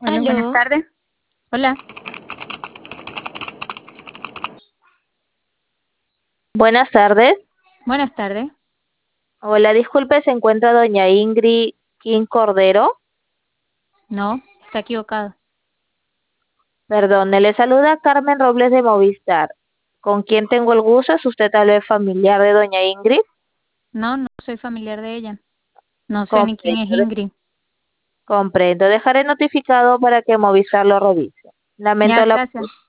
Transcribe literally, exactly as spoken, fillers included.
Hola, buenas Aló, tardes. hola. Buenas tardes. Buenas tardes. Hola, disculpe, ¿se encuentra doña Ingrid King Cordero? No, está equivocado. Perdón, le saluda Carmen Robles de Movistar. ¿Con quién tengo el gusto? ¿Es usted tal vez familiar de doña Ingrid? No, no soy familiar de ella. No sé ni quién es Comprendo, de- Ingrid. comprendo. Dejaré notificado para que Movistar lo revise. Ya, Lamento la gracias.